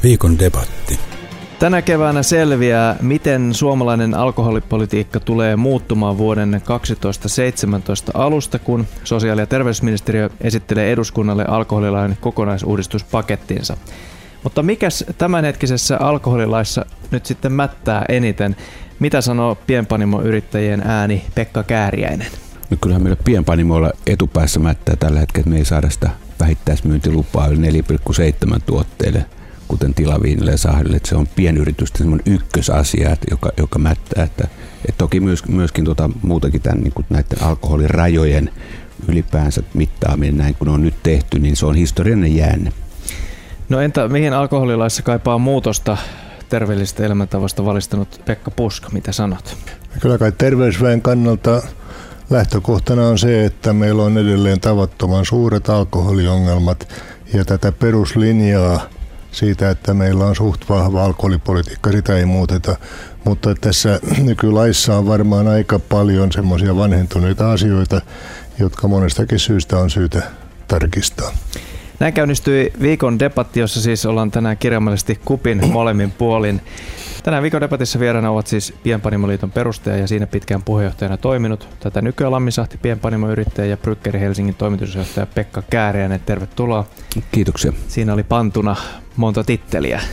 Viikon debatti. Tänä keväänä selviää, miten suomalainen alkoholipolitiikka tulee muuttumaan vuoden 2017 alusta, kun sosiaali- ja terveysministeriö esittelee eduskunnalle alkoholilain kokonaisuudistuspakettinsa. Mutta mikäs tämänhetkisessä alkoholilaissa nyt sitten mättää eniten? Mitä sanoo pienpanimoyrittäjien ääni Pekka Kääriäinen? No kyllähän meillä pienpanimoilla etupäässä mättää tällä hetkellä, että me ei saada sitä vähittäismyyntilupaa yli 4,7 tuotteille, kuten tilaviinille ja sahdille. Se on pienyritysten semmoinen ykkösasia, joka mättää. Että toki myöskin muutenkin tämän, niin näiden alkoholirajojen ylipäänsä mittaaminen, näin kun on nyt tehty, niin se on historiallinen jäänne. No entä mihin alkoholilaissa kaipaa muutosta? Terveellisestä elämäntavasta valistanut Pekka Puska, mitä sanot? Kyllä kai terveysväen kannalta lähtökohtana on se, että meillä on edelleen tavattoman suuret alkoholiongelmat ja tätä peruslinjaa siitä, että meillä on suht vahva alkoholipolitiikka, sitä ei muuteta. Mutta tässä nykylaissa on varmaan aika paljon semmoisia vanhentuneita asioita, jotka monestakin syystä on syytä tarkistaa. Näin käynnistyi viikon debatti, jossa siis ollaan tänään kirjaimellisesti kupin molemmin puolin. Tänään viikon debatissa vieraana ovat siis Pienpanimoliiton perustaja ja siinä pitkään puheenjohtajana toiminut. Tätä nykyään Lammisahti pienpanimoyrittäjä ja Bryggeri Helsingin toimitusjohtaja Pekka Kääriäinen. Tervetuloa. Kiitoksia. Siinä oli pantuna monta titteliä.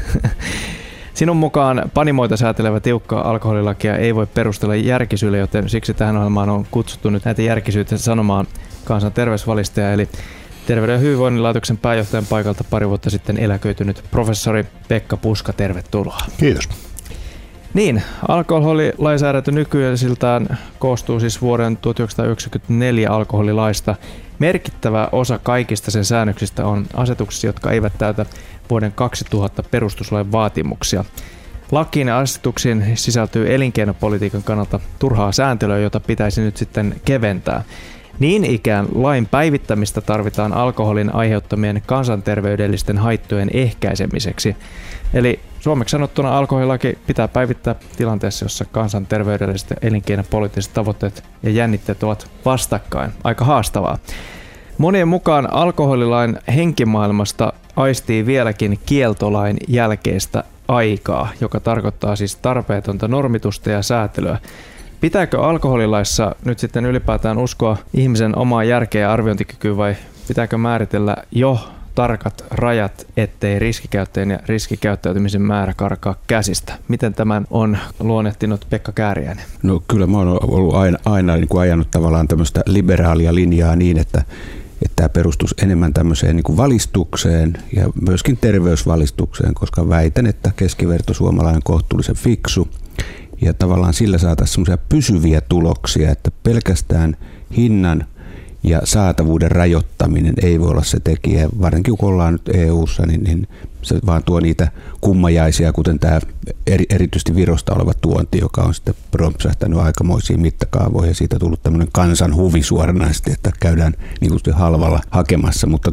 Sinun mukaan panimoita säätelevä tiukka alkoholilakia ei voi perustella järkisyillä, joten siksi tähän ohjelmaan on kutsuttu nyt näitä järkisyitä sanomaan kansanterveysvalistaja, eli Terveyden ja hyvinvoinnin laitoksen pääjohtajan paikalta pari vuotta sitten eläköitynyt professori Pekka Puska, tervetuloa. Kiitos. Niin, alkoholilainsäädäntö nykyisiltään koostuu siis vuoden 1994 alkoholilaista. Merkittävä osa kaikista sen säännöksistä on asetuksissa, jotka eivät täytä vuoden 2000 perustuslain vaatimuksia. Lakiin ja asetuksiin sisältyy elinkeinopolitiikan kannalta turhaa sääntelyä, jota pitäisi nyt sitten keventää. Niin ikään lain päivittämistä tarvitaan alkoholin aiheuttamien kansanterveydellisten haittojen ehkäisemiseksi. Eli suomeksi sanottuna alkoholilaki pitää päivittää tilanteessa, jossa kansanterveydelliset ja elinkeinopoliittiset tavoitteet ja jännitteet ovat vastakkain. Aika haastavaa. Monien mukaan alkoholilain henkimaailmasta aistii vieläkin kieltolain jälkeistä aikaa, joka tarkoittaa siis tarpeetonta normitusta ja säätelyä. Pitääkö alkoholilaissa nyt sitten ylipäätään uskoa ihmisen omaa järkeä ja arviointikykyä vai pitääkö määritellä jo tarkat rajat, ettei riskikäyttäjän ja riskikäyttäytymisen määrä karkaa käsistä? Miten tämän on luonnehtinut Pekka Kääriäinen? No kyllä mä oon ollut aina niin kuin ajanut tavallaan tämmöistä liberaalia linjaa niin, että tämä perustus enemmän tämmöiseen niin kuin valistukseen ja myöskin terveysvalistukseen, koska väitän, että keskiverto suomalainen kohtuullisen fiksu. Ja tavallaan sillä saataisiin semmoisia pysyviä tuloksia, että pelkästään hinnan ja saatavuuden rajoittaminen ei voi olla se tekijä. Varsinkin kun ollaan nyt EU:ssa, niin se vaan tuo niitä kummajaisia, kuten tämä erityisesti Virosta oleva tuonti, joka on sitten prompsahtanut aikamoisiin mittakaavoihin ja siitä tullut tämmöinen kansanhuvi suoranaisesti, että käydään niin kuin halvalla hakemassa. Mutta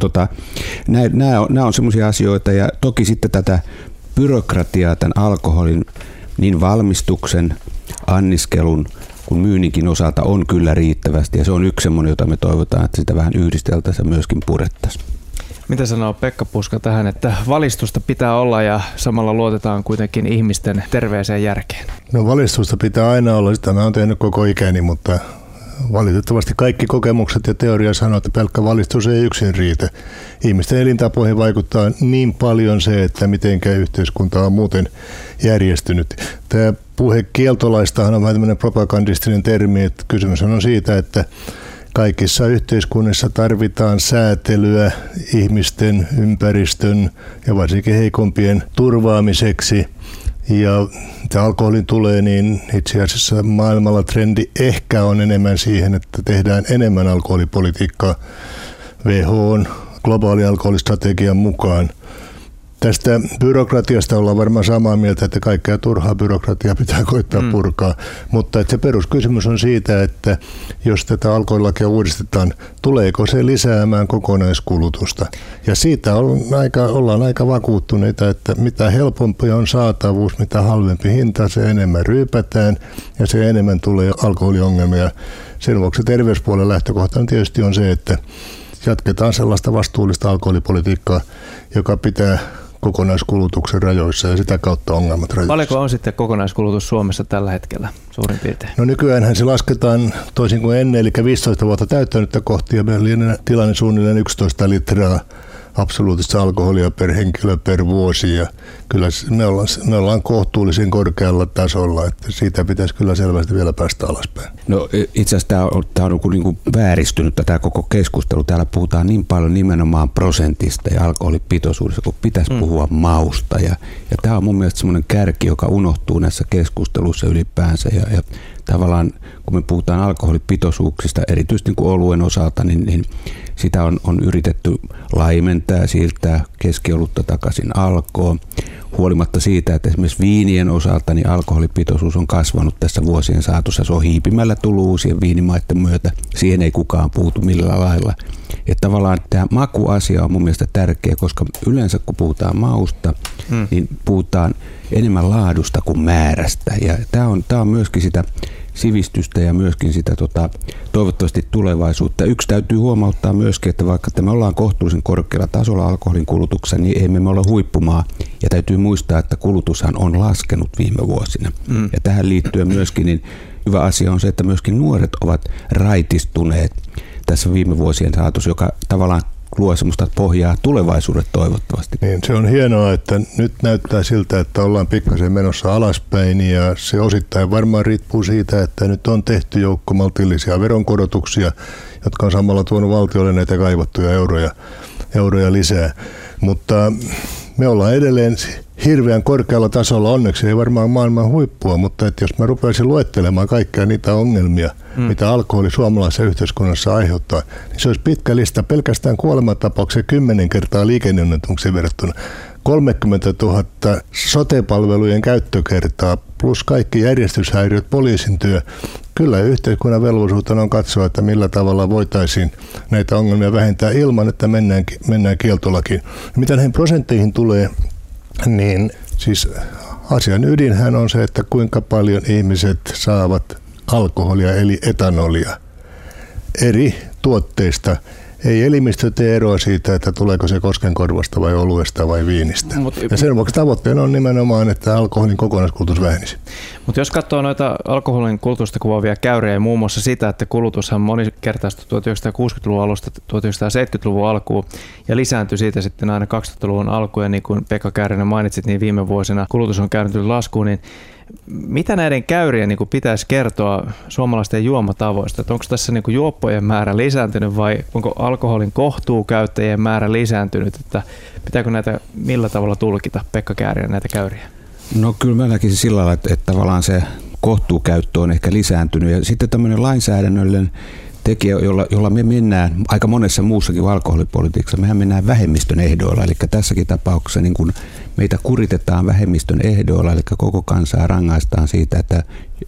nämä on semmoisia asioita ja toki sitten tätä byrokratiaa tämän alkoholin niin valmistuksen, anniskelun kuin myynninkin osalta on kyllä riittävästi ja se on yksi semmoinen, jota me toivotaan, että sitä vähän yhdisteltäisiin ja myöskin purettaisiin. Mitä sanoo Pekka Puska tähän, että valistusta pitää olla ja samalla luotetaan kuitenkin ihmisten terveeseen järkeen? No valistusta pitää aina olla, sitä mä oon tehnyt koko ikäni, mutta valitettavasti kaikki kokemukset ja teoria sanoo, että pelkkä valistus ei yksin riitä. Ihmisten elintapoihin vaikuttaa niin paljon se, että mitenkä yhteiskunta on muuten järjestynyt. Tämä puhe kieltolaistahan on vähän tämmöinen propagandistinen termi, että kysymys on siitä, että kaikissa yhteiskunnissa tarvitaan säätelyä ihmisten, ympäristön ja varsinkin heikompien turvaamiseksi. Ja mitä alkoholin tulee, niin itse asiassa maailmalla trendi ehkä on enemmän siihen, että tehdään enemmän alkoholipolitiikkaa WHO:n globaali alkoholistrategian mukaan. Tästä byrokratiasta ollaan varmaan samaa mieltä, että kaikkea turhaa byrokratiaa pitää koittaa purkaa, mutta että se peruskysymys on siitä, että jos tätä alkoholilakia uudistetaan, tuleeko se lisäämään kokonaiskulutusta? Ja siitä ollaan aika vakuuttuneita, että mitä helpompi on saatavuus, mitä halvempi hinta, se enemmän ryypätään ja se enemmän tulee alkoholiongelmia. Sen vuoksi terveyspuolen lähtökohta tietysti on se, että jatketaan sellaista vastuullista alkoholipolitiikkaa, joka pitää kokonaiskulutuksen rajoissa ja sitä kautta ongelmat rajoissa. Paljonko on sitten kokonaiskulutus Suomessa tällä hetkellä suurin piirtein? No nykyäänhän se lasketaan toisin kuin ennen, eli 15 vuotta täyttänyttä kohti ja meillä on tilanne suunnilleen 11 litraa absoluuttista alkoholia per henkilö per vuosi ja kyllä me ollaan kohtuullisen korkealla tasolla, että siitä pitäisi kyllä selvästi vielä päästä alaspäin. No itse asiassa tämä on niin kuin vääristynyt tämä koko keskustelu. Täällä puhutaan niin paljon nimenomaan prosentista ja alkoholipitoisuudesta, kun pitäisi puhua mausta ja tämä on mun mielestä semmoinen kärki, joka unohtuu näissä keskusteluissa ylipäänsä ja tavallaan kun me puhutaan alkoholipitoisuuksista, erityisesti niin kuin oluen osalta, niin sitä on yritetty laimentaa ja siirtää keskiolutta takaisin alkoon. Huolimatta siitä, että esimerkiksi viinien osalta niin alkoholipitoisuus on kasvanut tässä vuosien saatossa. Se on hiipimällä tullut uusien viinimaiden myötä. Siihen ei kukaan puutu millään lailla. Että tavallaan tämä makuasia on mun mielestä tärkeä, koska yleensä kun puhutaan mausta, niin puhutaan enemmän laadusta kuin määrästä. Ja tämä on myöskin sitä sivistystä ja myöskin sitä toivottavasti tulevaisuutta. Yksi täytyy huomauttaa myöskin, että vaikka me ollaan kohtuullisen korkealla tasolla alkoholin kulutuksessa, niin emme me ole huippumaa. Ja täytyy muistaa, että kulutushan on laskenut viime vuosina. Ja tähän liittyen myöskin niin hyvä asia on se, että myöskin nuoret ovat raitistuneet tässä viime vuosien saatossa, joka tavallaan luo semmoista pohjaa tulevaisuudet toivottavasti. Niin, se on hienoa, että nyt näyttää siltä, että ollaan pikkasen menossa alaspäin ja se osittain varmaan riippuu siitä, että nyt on tehty joukko maltillisia veronkorotuksia, jotka on samalla tuonut valtiolle näitä kaivattuja euroja lisää. Mutta me ollaan edelleen hirveän korkealla tasolla, onneksi ei varmaan maailman huippua, mutta että jos mä rupeaisin luettelemaan kaikkia niitä ongelmia, mitä alkoholi suomalaisessa yhteiskunnassa aiheuttaa, niin se olisi pitkä lista. Pelkästään kuolemantapauksia 10 kertaa liikenneonnettomuuksiin verrattuna. 30 000 sote-palvelujen käyttökertaa plus kaikki järjestyshäiriöt, poliisin työ. Kyllä yhteiskunnan velvollisuutena on katsoa, että millä tavalla voitaisiin näitä ongelmia vähentää ilman, että mennään kieltolakiin. Mitä näihin prosentteihin tulee, niin siis asian ydinhän on se, että kuinka paljon ihmiset saavat alkoholia eli etanolia eri tuotteista. Ei elimistö tee eroa siitä, että tuleeko se koskenkorvasta vai oluesta vai viinistä. Ja sen vuoksi tavoitteena on nimenomaan, että alkoholin kokonaiskulutus vähenisi. Mutta jos katsoo noita alkoholin kulutusta kuvaavia käyriä, muun muassa sitä, että kulutushan moninkertaistui 1960-luvun alusta 1970-luvun alkuun ja lisääntyi siitä sitten aina 2000-luvun alkuun. Ja niin kuin Pekka Kääriäinen mainitsit, niin viime vuosina kulutus on kääntynyt laskuun. Niin mitä näiden käyrien niin pitäisi kertoa suomalaisten juomatavoista? Että onko tässä niin juoppojen määrä lisääntynyt vai onko alkoholin kohtuukäyttäjien määrä lisääntynyt? Että pitääkö näitä millä tavalla tulkita, Pekka Kääriäinen, näitä käyriä? No kyllä mä näkisin sillä lailla, että tavallaan se kohtuukäyttö on ehkä lisääntynyt ja sitten tämmöinen lainsäädännöllinen tekijä, jolla me mennään aika monessa muussakin alkoholipolitiikassa, mehän mennään vähemmistön ehdoilla, eli tässäkin tapauksessa niin kun meitä kuritetaan vähemmistön ehdoilla, eli koko kansaa rangaistaan siitä, että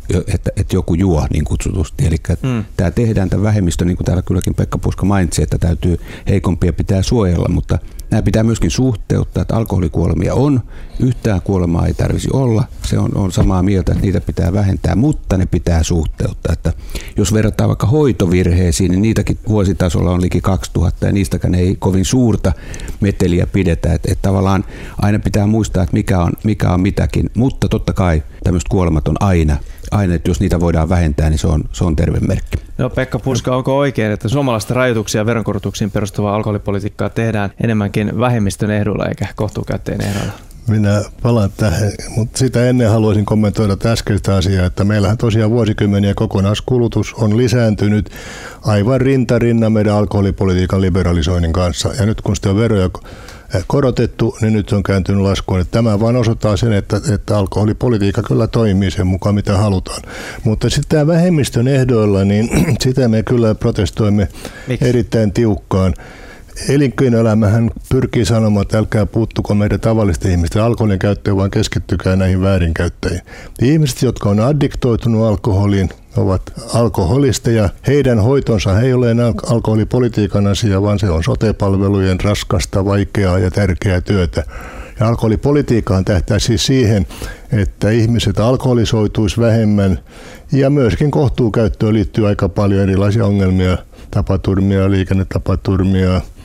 joku juo niin kutsutusti. Eli tämä tehdään tämän vähemmistön, niin kuin täällä kylläkin Pekka Puska mainitsi, että täytyy heikompia pitää suojella, mutta nämä pitää myöskin suhteuttaa, että alkoholikuolemia on, yhtään kuolemaa ei tarvitsisi olla, se on samaa mieltä, että niitä pitää vähentää, mutta ne pitää suhteuttaa. Että jos verrataan vaikka hoitovirheisiin, niin niitäkin vuositasolla on liki 2000 ja niistäkään ei kovin suurta meteliä pidetä, että tavallaan aina pitää muistaa, että mikä on mitäkin, mutta totta kai tämmöiset kuolemat on aina, että jos niitä voidaan vähentää, niin se on terve merkki. No Pekka Puska, onko oikein, että suomalaista rajoituksia ja veronkorotuksiin perustuvaa alkoholipolitiikkaa tehdään enemmänkin vähemmistön ehdolla eikä kohtuukäyttäjien ehdolla? Minä palaan tähän, mutta sitä ennen haluaisin kommentoida äskeistä asiaa, että meillähän tosiaan vuosikymmeniä kokonaiskulutus on lisääntynyt aivan rintarinnan meidän alkoholipolitiikan liberalisoinnin kanssa. Ja nyt kun sitä on veroja korotettu, niin nyt se on kääntynyt laskuun. Että tämä vaan osoittaa sen, että alkoholipolitiikka kyllä toimii sen mukaan, mitä halutaan. Mutta sitten tämä vähemmistön ehdoilla, niin sitä me kyllä protestoimme erittäin tiukkaan. Elinkeinoelämähän pyrkii sanomaan, että älkää puuttuko meidän tavallisten ihmisten alkoholin käyttöön, vaan keskittykää näihin väärinkäyttäjiin. Ihmiset, jotka on addiktoitunut alkoholiin, ovat alkoholisteja. Heidän hoitonsa ei ole enää alkoholipolitiikan asia, vaan se on sote-palvelujen raskasta, vaikeaa ja tärkeää työtä. Ja alkoholipolitiikkaan tähtää siis siihen, että ihmiset alkoholisoituisi vähemmän ja myöskin kohtuukäyttöön liittyy aika paljon erilaisia ongelmia, tapaturmia, liikennetapaturmia,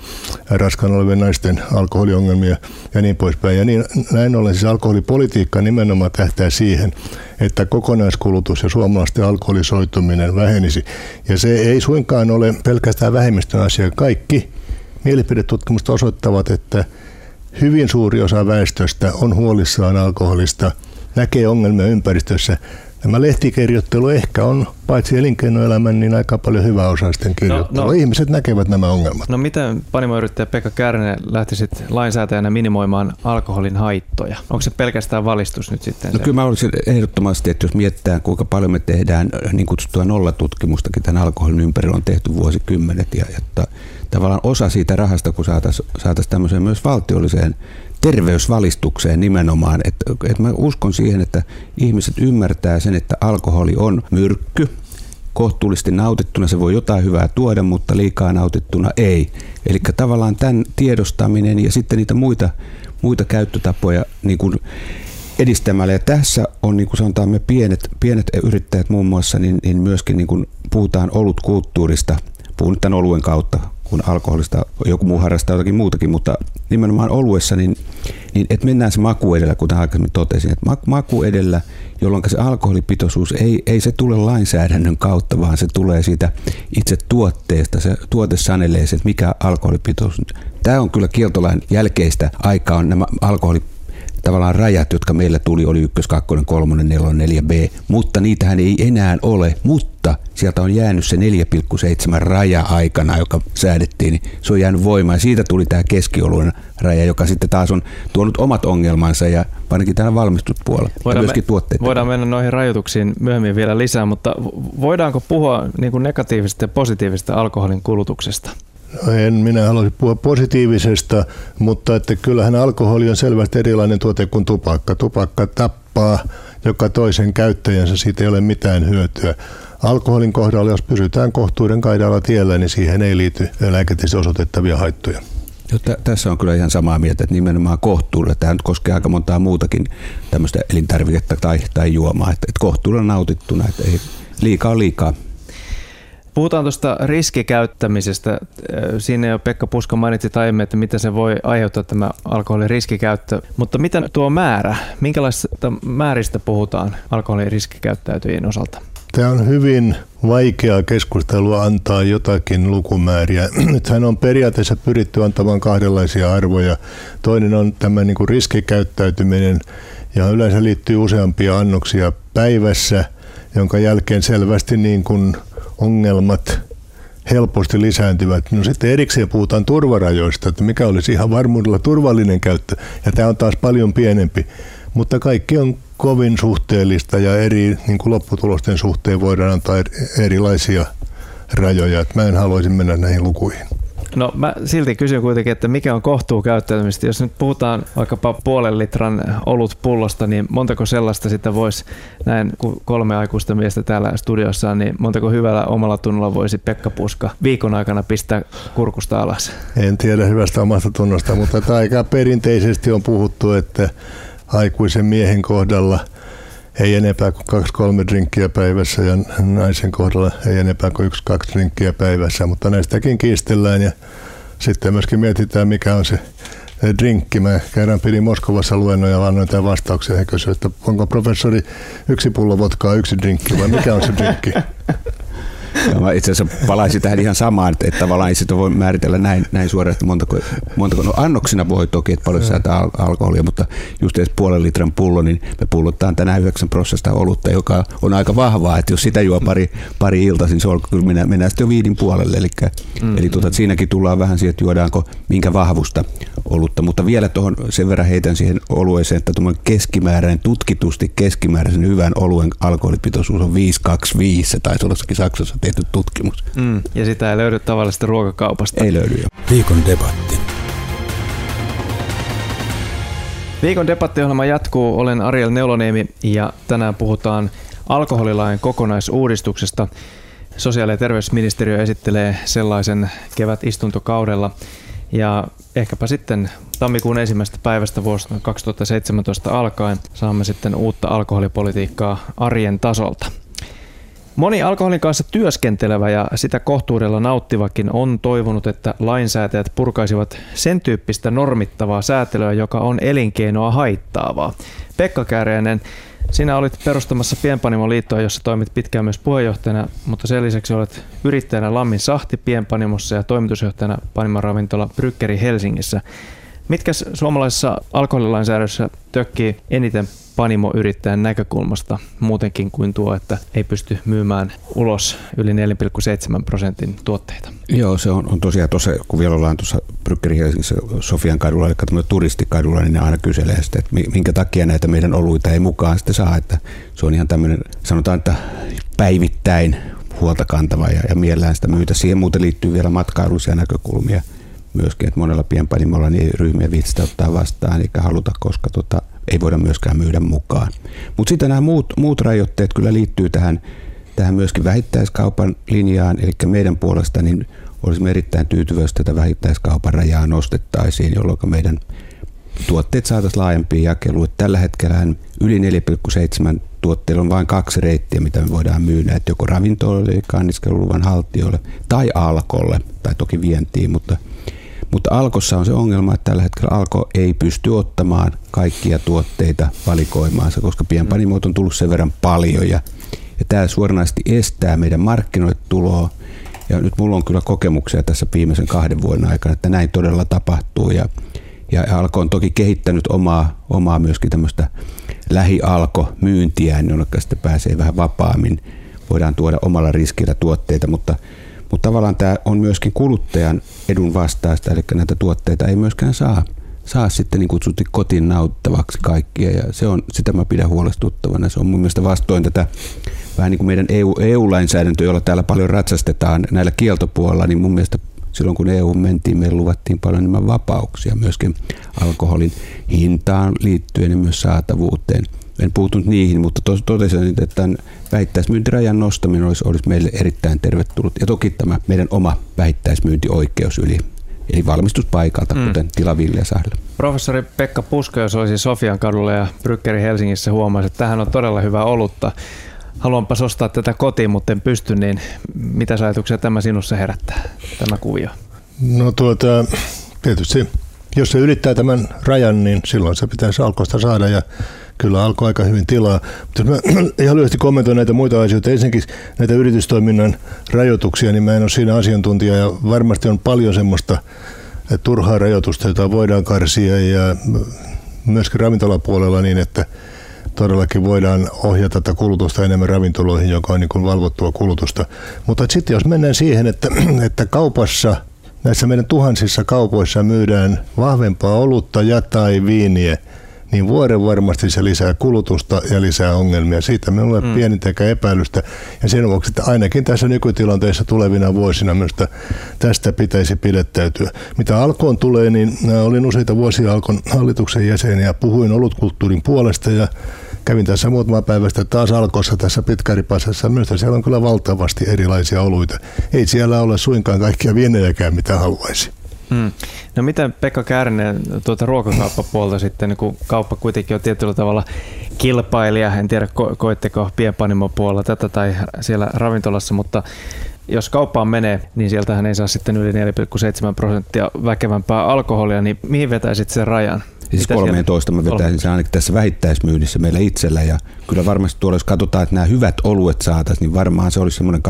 raskaana olevien naisten alkoholiongelmia ja niin poispäin. Ja näin ollen siis alkoholipolitiikka nimenomaan tähtää siihen, että kokonaiskulutus ja suomalaisten alkoholisoituminen vähenisi. Ja se ei suinkaan ole pelkästään vähemmistön asia. Kaikki mielipidetutkimukset osoittavat, että hyvin suuri osa väestöstä on huolissaan alkoholista, näkee ongelmia ympäristössä. Tämä lehtikirjoittelu ehkä on paitsi elinkeinoelämän, niin aika paljon hyväosaisten kirjoittelu. Ihmiset näkevät nämä ongelmat. No miten panimoyrittäjä Pekka Kärnä lähtisit lainsäätäjänä minimoimaan alkoholin haittoja? Onko se pelkästään valistus nyt sitten? No kyllä mä olisin ehdottomasti, että jos mietitään kuinka paljon me tehdään niin kutsuttua nollatutkimustakin tämän alkoholin ympärillä on tehty vuosikymmenet ja tavallaan osa siitä rahasta, kun saataisiin tämmöiseen myös valtiolliseen terveysvalistukseen nimenomaan. Että mä uskon siihen, että ihmiset ymmärtää sen, että alkoholi on myrkky. Kohtuullisesti nautittuna se voi jotain hyvää tuoda, mutta liikaa nautittuna ei. Eli tavallaan tämän tiedostaminen ja sitten niitä muita käyttötapoja niin kuin edistämällä. Ja tässä on, niin kuin sanotaan, me pienet yrittäjät muun muassa, niin myöskin niin kuin puhutaan olutkulttuurista. Puhun nyt tämän oluen kautta, kun alkoholista joku muu harrastaa jotakin muutakin, mutta nimenomaan oluessa, niin että mennään se maku edellä, kuten aikaisemmin totesin, että maku edellä, jolloin se alkoholipitoisuus ei se tule lainsäädännön kautta, vaan se tulee siitä itse tuotteesta. Se tuote sanelee se, että mikä alkoholipitoisuus. Tämä on kyllä kieltolain jälkeistä aikaa, on nämä tavallaan rajat, jotka meillä tuli, oli 1, 2, 3, 4, 4b, mutta niitähän ei enää ole, mutta sieltä on jäänyt se 4,7 raja-aikana, joka säädettiin, niin se on jäänyt voimaan. Ja siitä tuli tämä keskioluen raja, joka sitten taas on tuonut omat ongelmansa ja ainakin täällä valmistuspuolella ja myöskin tuotteita. Voidaan mennä noihin rajoituksiin myöhemmin vielä lisää, mutta voidaanko puhua niin kuin negatiivisesta ja positiivisesta alkoholin kulutuksesta? En minä haluaisin puhua positiivisesta, mutta että kyllähän alkoholi on selvästi erilainen tuote kuin tupakka. Tupakka tappaa joka toisen käyttäjänsä, siitä ei ole mitään hyötyä. Alkoholin kohdalla, jos pysytään kohtuuden kaidalla tiellä, niin siihen ei liity lääketieteellisesti osoitettavia haittoja. Tässä on kyllä ihan samaa mieltä, että nimenomaan kohtuudella. Tämä nyt koskee aika montaa muutakin tämmöistä elintarviketta tai juomaa, että kohtuudella nautittuna, että ei liikaa. Puhutaan tuosta riskikäyttämisestä. Siinä jo Pekka Puska mainitsi aiemmin, että mitä se voi aiheuttaa tämä alkoholin riskikäyttö. Mutta miten tuo määrä? Minkälaisista määristä puhutaan alkoholin riskikäyttäytyjien osalta? Tämä on hyvin vaikeaa keskustelua antaa jotakin lukumääriä. Nythän on periaatteessa pyritty antamaan kahdenlaisia arvoja. Toinen on tämä niin kuin riskikäyttäytyminen ja yleensä liittyy useampia annoksia päivässä, jonka jälkeen selvästi niin kuin ongelmat helposti lisääntyvät. No sitten erikseen puhutaan turvarajoista, että mikä olisi ihan varmuudella turvallinen käyttö, ja tämä on taas paljon pienempi. Mutta kaikki on kovin suhteellista ja eri niin kuin lopputulosten suhteen voidaan antaa erilaisia rajoja. Että mä en haluaisi mennä näihin lukuihin. No mä silti kysyn kuitenkin, että mikä on kohtuukäyttäytymistä. Jos nyt puhutaan vaikkapa 0,5 litran olutpullosta, niin montako sellaista sitä voisi, näin kun 3 aikuista miestä täällä studiossa, niin montako hyvällä omalla tunnolla voisi Pekka Puska viikon aikana pistää kurkusta alas? En tiedä hyvästä omasta tunnosta, mutta aika perinteisesti on puhuttu, että aikuisen miehen kohdalla ei enempää kuin 2-3 drinkkiä päivässä ja naisen kohdalla ei enempää kuin 1-2 drinkkiä päivässä, mutta näistäkin kiistellään ja sitten myöskin mietitään, mikä on se drinkki. Mä kerran pidin Moskovassa luennon ja annoin tämän vastauksen ja kysyin, että onko professori 1 pullo vodkaa 1 drinkki vai mikä on se drinkki? Ja mä itse asiassa palaisin tähän ihan samaan, että tavallaan ei sitä voi määritellä näin suoraan, että montako no annoksina voi toki, että paljon säätää alkoholia, mutta just edes 0,5 litran pullo, niin me pullottaan tänään 9% olutta, joka on aika vahvaa, että jos sitä juo pari iltaisin, niin se on kyllä mennään sitten jo 5 puolelle, eli siinäkin tullaan vähän siihen, että juodaanko minkä vahvusta olutta, mutta vielä tuohon sen verran heitän siihen olueeseen, että tuommoinen keskimääräinen, tutkitusti keskimääräisen hyvän oluen alkoholipitoisuus on 5,25, se taisi olla Saksassa tehty tutkimus. Ja sitä ei löydy tavallisesta ruokakaupasta. Ei löydy. Viikon debatti. Viikon debattiohjelma jatkuu. Olen Ariel Neuloniemi ja tänään puhutaan alkoholilain kokonaisuudistuksesta. Sosiaali- ja terveysministeriö esittelee sellaisen kevätistuntokaudella ja ehkäpä sitten tammikuun 1. päivästä vuonna 2017 alkaen saamme sitten uutta alkoholipolitiikkaa arjen tasolta. Moni alkoholin kanssa työskentelevä ja sitä kohtuudella nauttivakin on toivonut, että lainsäätäjät purkaisivat sen tyyppistä normittavaa säätelyä, joka on elinkeinoa haittaavaa. Pekka Kääriäinen, sinä olit perustamassa Pienpanimoliittoa, jossa toimit pitkään myös puheenjohtajana, mutta sen lisäksi olet yrittäjänä Lammin Sahti Pienpanimossa ja toimitusjohtajana panimoravintola Bryggeri Helsingissä. Mitkä suomalaisessa alkoholilainsäädännössä tökkii eniten panimoyrittäjän näkökulmasta muutenkin kuin tuo, että ei pysty myymään ulos yli 4,7% tuotteita? Joo, se on tosiaan tuossa, kun vielä ollaan tuossa Bryggeri Helsingissä Sofian kadulla, eli tämmöinen turistikadulla, niin ne aina kyselee sitä, että minkä takia näitä meidän oluita ei mukaan sitten saa, että se on ihan tämmöinen, sanotaan, että päivittäin huolta kantava ja mielellään sitä myytä. Siihen muuten liittyy vielä matkailullisia näkökulmia myöskin, että monella pienpanimolla niin ei ryhmiä viitsitä ottaa vastaan eikä haluta, koska ei voida myöskään myydä mukaan. Mutta sitten nämä muut rajoitteet kyllä liittyy tähän myöskin vähittäiskaupan linjaan, eli meidän puolesta niin olisimme erittäin tyytyväisiä, että vähittäiskaupan rajaa nostettaisiin, jolloin meidän tuotteet saataisiin laajempiin jakeluun. Tällä hetkellä yli 4,7 tuotteilla on vain 2 reittiä, mitä me voidaan myydä, että joko ravintoloille, eli anniskeluluvan haltijoille, tai Alkolle, tai toki vientiin, mutta Alkossa on se ongelma, että tällä hetkellä Alko ei pysty ottamaan kaikkia tuotteita valikoimaansa, koska pienpanimoita on tullut sen verran paljon, ja tämä suoranaisesti estää meidän markkinoille tuloa. Ja nyt mulla on kyllä kokemuksia tässä viimeisen 2 vuoden aikana, että näin todella tapahtuu. Ja Alko on toki kehittänyt omaa myöskin tämmöistä lähi-Alko-myyntiään, jolloin sitten pääsee vähän vapaammin. Voidaan tuoda omalla riskillä tuotteita, mutta tavallaan tämä on myöskin kuluttajan edun vastaista, eli näitä tuotteita ei myöskään saa sitten niin kutsutti kotiin nauttavaksi kaikkia, ja sitä mä pidän huolestuttavana. Se on mun mielestä vastoin tätä vähän niin kuin meidän EU-lainsäädäntö, jolla täällä paljon ratsastetaan näillä kieltopuolella, niin mun mielestä silloin kun EU mentiin, meille luvattiin paljon enemmän vapauksia myöskin alkoholin hintaan liittyen ja myös saatavuuteen. En puutunut niihin, mutta totesin, että tämän vähittäismyyntirajan nostaminen olisi meille erittäin tervetullut. Ja toki tämä meidän oma vähittäismyyntioikeus eli valmistuspaikalta, kuten Tila Viljasahdella. Professori Pekka Puska, jos olisi Sofian kadulla ja Bryggeri Helsingissä, huomasi, että tämähän on todella hyvä olutta. Haluanpas ostaa tätä kotiin, mutta en pysty, niin mitä ajatuksia tämä sinussa herättää, tämä kuvio? No tietysti, jos se ylittää tämän rajan, niin silloin se pitäisi Alkosta saada ja kyllä Alko aika hyvin tilaa. Mutta jos mä ihan lyhyesti kommentoin näitä muita asioita, ensinnäkin näitä yritystoiminnan rajoituksia, niin mä en ole siinä asiantuntija ja varmasti on paljon semmoista turhaa rajoitusta, jota voidaan karsia ja myöskin ravintolapuolella niin, että todellakin voidaan ohjata tätä kulutusta enemmän ravintoloihin, joka on niin kuin valvottua kulutusta. Mutta sitten jos mennään siihen, että kaupassa, näissä meidän tuhansissa kaupoissa myydään vahvempaa olutta ja tai viiniä, niin vuoden varmasti se lisää kulutusta ja lisää ongelmia. Siitä me olemme pienintäkään epäilystä. Ja sen vuoksi, että ainakin tässä nykytilanteessa tulevina vuosina minusta tästä pitäisi pidättäytyä. Mitä Alkoon tulee, niin olin useita vuosia Alkon hallituksen jäsen ja puhuin olutkulttuurin puolesta ja kävin tässä muutama päivästä taas Alkossa tässä Pitkäripassassa. Minusta siellä on kyllä valtavasti erilaisia oluita. Ei siellä ole suinkaan kaikkia viinejäkään, mitä haluaisi. No miten Pekka Kääriäinen tuota ruokakauppapuolta sitten, kun kauppa kuitenkin on tietyllä tavalla kilpailija, en tiedä koetteko pienpanimopuolella tätä tai siellä ravintolassa, mutta jos kauppaan menee, niin sieltähän ei saa sitten yli 4,7% väkevämpää alkoholia, niin mihin vetäisit sen rajan? Siis 13 mä vetäisin se ainakin tässä vähittäismyynnissä meillä itsellä ja kyllä varmasti tuolla, jos katsotaan, että nämä hyvät oluet saataisiin, niin varmaan se olisi semmoinen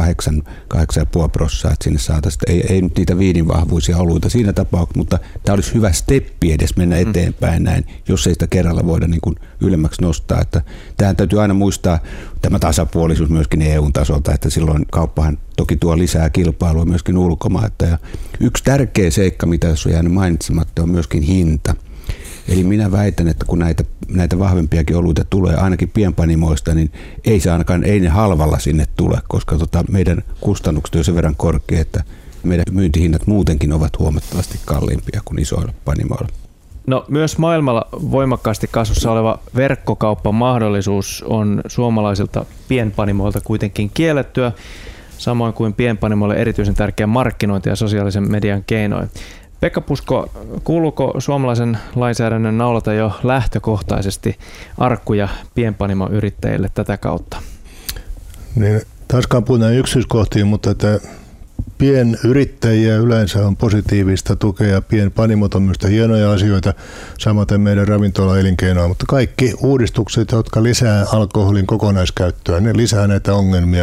8,5%, että sinne saataisiin. Ei nyt niitä viinin vahvuisia oluita siinä tapauksessa, mutta tämä olisi hyvä steppi edes mennä eteenpäin näin, jos ei sitä kerralla voida niin kuin ylemmäksi nostaa. Että tähän täytyy aina muistaa tämä tasapuolisuus myöskin EU-tasolta, että silloin kauppahan toki tuo lisää kilpailua myöskin ulkomailta. Ja yksi tärkeä seikka, mitä on jäänyt mainitsematta, on myöskin hinta. Eli minä väitän, että kun näitä vahvempiakin oluita tulee ainakin pienpanimoista, niin ei ne halvalla sinne tule, koska meidän kustannukset on sen verran korkea, että meidän myyntihinnat muutenkin ovat huomattavasti kalliimpia kuin isoilla panimoilla. No myös maailmalla voimakkaasti kasvussa oleva verkkokauppamahdollisuus on suomalaisilta pienpanimoilta kuitenkin kiellettyä, samoin kuin pienpanimoille erityisen tärkeä markkinointi ja sosiaalisen median keinoin. Pekka Pusko, kuuluuko suomalaisen lainsäädännön naulata jo lähtökohtaisesti arkkuja pienpanimoyrittäjille tätä kautta? Niin, taaskaan puhutaan yksityiskohtiin, mutta että pienyrittäjiä yleensä on positiivista tukea, pienpanimot on myös hienoja asioita, samaten meidän ravintola-elinkeinoa, mutta kaikki uudistukset, jotka lisää alkoholin kokonaiskäyttöä, ne lisää näitä ongelmia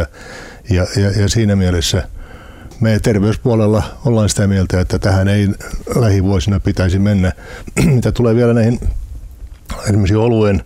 ja siinä mielessä me terveyspuolella ollaan sitä mieltä, että tähän ei lähivuosina pitäisi mennä. Mitä tulee vielä näihin esimerkiksi oluen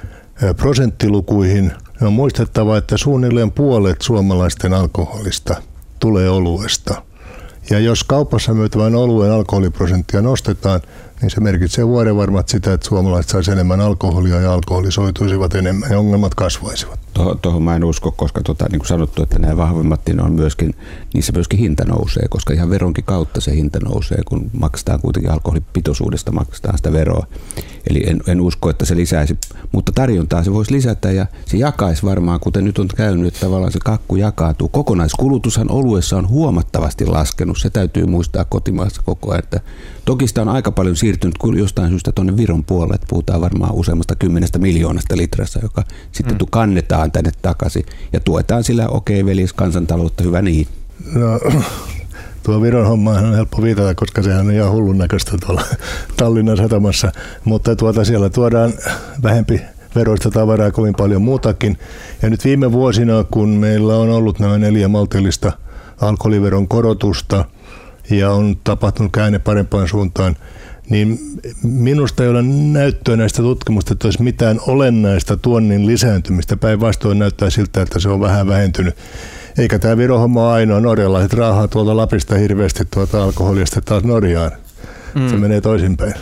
prosenttilukuihin, niin on muistettava, että suunnilleen puolet suomalaisten alkoholista tulee oluesta. Ja jos kaupassa myytävän oluen alkoholiprosenttia nostetaan, niin se merkitsee vuodenvarmasti sitä, että suomalaiset saisi enemmän alkoholia ja alkoholisoituisivat enemmän ja ongelmat kasvaisivat. Tuohon mä en usko, koska niin kuin sanottu, että nämä vahvemmat, niin on myöskin, niissä myöskin hinta nousee, koska ihan veronkin kautta se hinta nousee, kun maksetaan kuitenkin alkoholipitoisuudesta maksetaan sitä veroa. Eli en usko, että se lisäisi, mutta tarjontaa se voisi lisätä ja se jakaisi varmaan, kuten nyt on käynyt, että tavallaan se kakku jakautuu. Kokonaiskulutushan oluessa on huomattavasti laskenut, se täytyy muistaa kotimaassa koko ajan. Että toki sitä on aika paljon siirtynyt jostain syystä tuonne Viron puolelle, että puhutaan varmaan useammasta 10 miljoonasta litrassa, joka sitten kannetaan tänne takaisin ja tuetaan sillä veljes kansantaloutta, hyvä niin. No, tuo Viron hommaan on helppo viitata, koska sehän on ihan hullun näköistä tuolla Tallinnan satamassa, mutta siellä tuodaan vähempi veroista tavaraa kovin paljon muutakin. Ja nyt viime vuosina, kun meillä on ollut nämä 4 maltillista alkoholiveron korotusta ja on tapahtunut käänne parempaan suuntaan, niin minusta ei ole näyttöä näistä tutkimusta, että olisi mitään olennaista tuonnin lisääntymistä. Päinvastoin näyttää siltä, että se on vähän vähentynyt. Eikä tämä Viron homma ainoa. Norjalaiset raahaa tuolta Lapista hirveästi tuolta alkoholista taas Norjaan. Se menee toisinpäin.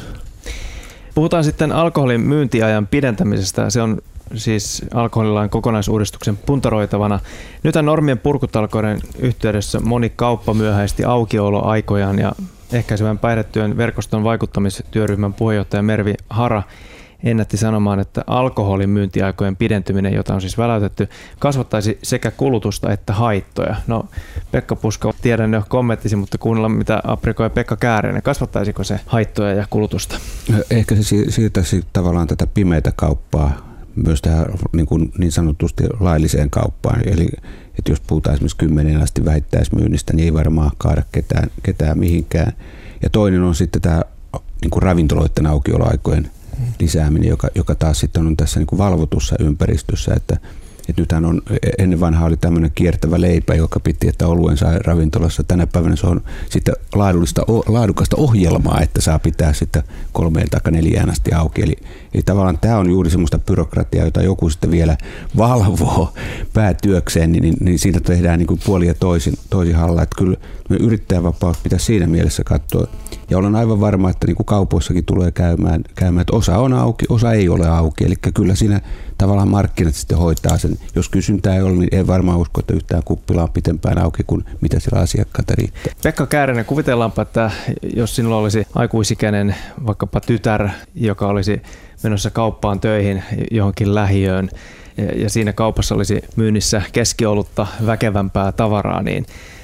Puhutaan sitten alkoholin myyntiajan pidentämisestä. Se on siis alkoholilain kokonaisuudistuksen puntaroitavana. Nythän normien purkutalkoiden yhteydessä moni kauppa myöhäisti aukioloaikojaan ja ehkäisevän päihdetyön verkoston vaikuttamistyöryhmän puheenjohtaja Mervi Hara ennätti sanomaan, että alkoholin myyntiaikojen pidentyminen, jota on siis väläytetty, kasvattaisi sekä kulutusta että haittoja. No, Pekka Puska, tiedän jo kommenttisi, mutta kuunnellaan mitä aprikoi Pekka Kääriäinen. Kasvattaisiko se haittoja ja kulutusta? Ehkä se siirtäisi tavallaan tätä pimeätä kauppaa myös tähän niin sanotusti lailliseen kauppaan. Eli että jos puhutaan esimerkiksi 10 asti vähittäismyynnistä, niin ei varmaan kaada ketään mihinkään. Ja toinen on sitten tämä niin kuin ravintoloiden aukioloaikojen lisääminen, joka taas sitten on tässä niin kuin valvotussa ympäristössä, että nythän on, ennen vanhaa oli tämmöinen kiertävä leipä, joka piti, että oluen sai ravintolassa. Tänä päivänä se on sitten laadukasta ohjelmaa, että saa pitää sitten 3 tai 4 asti auki. Eli tavallaan tämä on juuri semmoista byrokratiaa, jota joku sitten vielä valvoo päätyökseen, niin siinä tehdään niin kuin puolin ja toisin halla. Että kyllä yrittäjävapaus pitää siinä mielessä katsoa. Ja olen aivan varma, että niin kuin kaupoissakin tulee käymään, että osa on auki, osa ei ole auki. Eli kyllä siinä tavallaan markkinat sitten hoitaa sen. Jos kysyntää ei ole, niin ei varmaan usko, että yhtään kuppila on pitempään auki kuin mitä siellä asiakkaita riittää. Pekka Kääriäinen, kuvitellaanpa, että jos sinulla olisi aikuisikäinen vaikkapa tytär, joka olisi menossa kauppaan töihin johonkin lähiöön, ja siinä kaupassa olisi myynnissä keskiolutta väkevämpää tavaraa, niin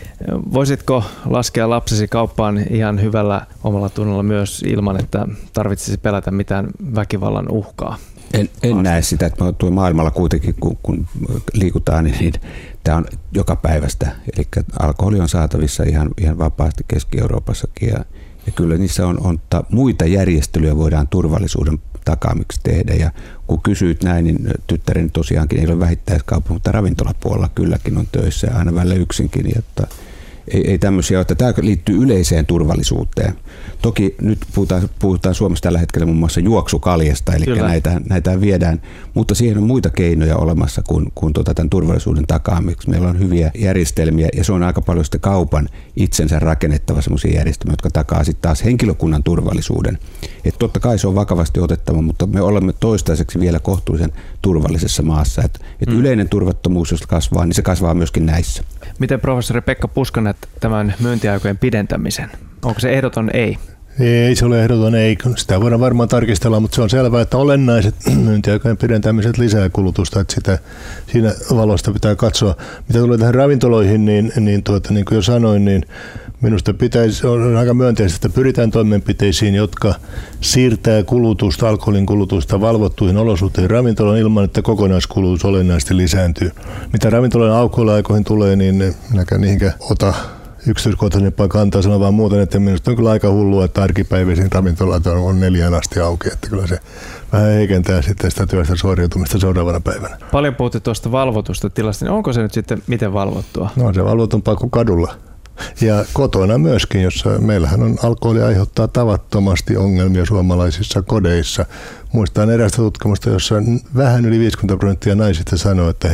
voisitko laskea lapsesi kauppaan ihan hyvällä omalla tunnolla myös ilman, että tarvitsisi pelätä mitään väkivallan uhkaa? En näe sitä, että tuo maailmalla kuitenkin, kun liikutaan, niin tämä on joka päivästä. Eli alkoholi on saatavissa ihan vapaasti Keski-Euroopassakin. Ja kyllä niissä on muita järjestelyjä voidaan turvallisuuden takaamiksi tehdä. Ja kun kysyit näin, niin tyttäreni tosiaankin ei ole vähittäiskauppa, mutta ravintolapuolella kylläkin on töissä ja aina välillä yksinkin. Jotta ei tämmöisiä, että tämä liittyy yleiseen turvallisuuteen. Toki nyt puhutaan Suomessa tällä hetkellä muun muassa juoksukaljasta, eli näitä viedään, mutta siihen on muita keinoja olemassa kuin tämän turvallisuuden takaamiseksi. Meillä on hyviä järjestelmiä ja se on aika paljon sitten kaupan itsensä rakennettava sellaisia järjestelmiä, jotka takaa sitten taas henkilökunnan turvallisuuden. Että totta kai se on vakavasti otettava, mutta me olemme toistaiseksi vielä kohtuullisen turvallisessa maassa. Että yleinen turvattomuus, jos kasvaa, niin se kasvaa myöskin näissä. Miten professori Pekka Puska näet tämän myyntiaikojen pidentämisen? Onko se ehdoton ei? Ei se ole ehdoton, ei. Sitä voidaan varmaan tarkistella, mutta se on selvää, että olennaiset myyntiaikojen pidentämiset lisää kulutusta, että sitä siinä valosta pitää katsoa. Mitä tulee tähän ravintoloihin, niin kuin jo sanoin, niin minusta on aika myönteistä, että pyritään toimenpiteisiin, jotka siirtää kulutusta, alkoholin kulutusta valvottuihin olosuhteisiin ravintolaan ilman, että kokonaiskulutus olennaisesti lisääntyy. Mitä ravintolojen aukioloaikoihin tulee, niin minäkään niinkään ota yksityiskohtaisempaa kantaa sanoa vaan muuten, että minusta on kyllä aika hullua, että arkipäiväisin ravintolat on 4 asti auki, että kyllä se vähän heikentää sitten sitä työstä suoriutumista seuraavana päivänä. Paljon puhutte tuosta valvotusta tilasta, niin onko se nyt sitten miten valvottua? No se valvotumpaa kuin kadulla. Ja kotona myöskin, jossa meillähän on alkoholi aiheuttaa tavattomasti ongelmia suomalaisissa kodeissa. Muistan erästä tutkimusta, jossa vähän yli 50% naisista sanoo, että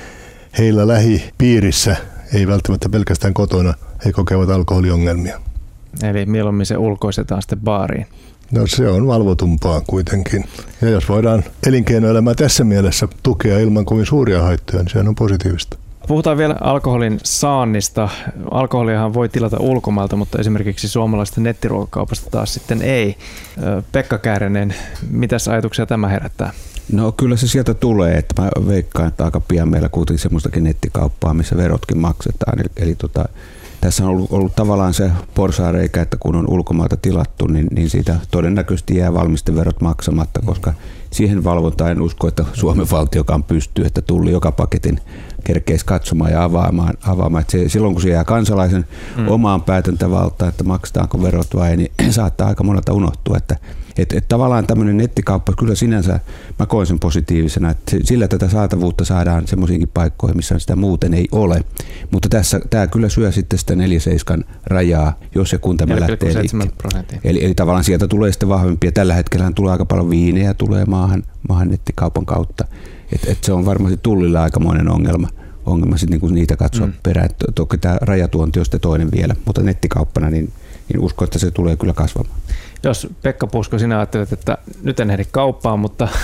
heillä lähipiirissä, ei välttämättä pelkästään kotona, he kokevat alkoholiongelmia. Eli mieluummin se ulkoistetaan sitten baariin. No se on valvotumpaa kuitenkin. Ja jos voidaan elinkeinoelämää tässä mielessä tukea ilman kovin suuria haittoja, niin se on positiivista. Puhutaan vielä alkoholin saannista. Alkoholiahan voi tilata ulkomailta, mutta esimerkiksi suomalaisesta nettiruokakaupasta taas sitten ei. Pekka Käärinen, mitäs ajatuksia tämä herättää? No kyllä se sieltä tulee, että mä veikkaan, että aika pian meillä kuitenkin semmoistakin nettikauppaa, missä verotkin maksetaan. Eli tässä on ollut tavallaan se porsaanreikä, että kun on ulkomailta tilattu, niin siitä todennäköisesti jää valmisteverot maksamatta, koska siihen valvontaan en usko, että Suomen valtiokaan pystyy, että Tulli joka paketin kerkeisi katsomaan ja avaamaan. Että silloin kun se jää kansalaisen omaan päätäntävaltaan, että maksetaanko verot vai ei, niin saattaa aika monelta unohtua, että tavallaan tämmöinen nettikauppa, kyllä sinänsä mä koen sen positiivisena, että sillä tätä saatavuutta saadaan semmoisiinkin paikkoihin, missä sitä muuten ei ole. Mutta tämä kyllä syö sitten sitä 4,7 rajaa, jos ja kun tämä lähtee liikkeelle. Eli tavallaan sieltä tulee sitten vahvempia. Tällä hetkellä tulee aika paljon viinejä tulee maahan nettikaupan kautta. Et se on varmasti Tullilla aikamoinen ongelma sitten niin niitä katsoa perään. Toki tämä rajatuonti on sitten toinen vielä, mutta nettikauppana niin uskon, että se tulee kyllä kasvamaan. Jos Pekka Pusko, sinä ajattelet, että nyt en ehdi kauppaan,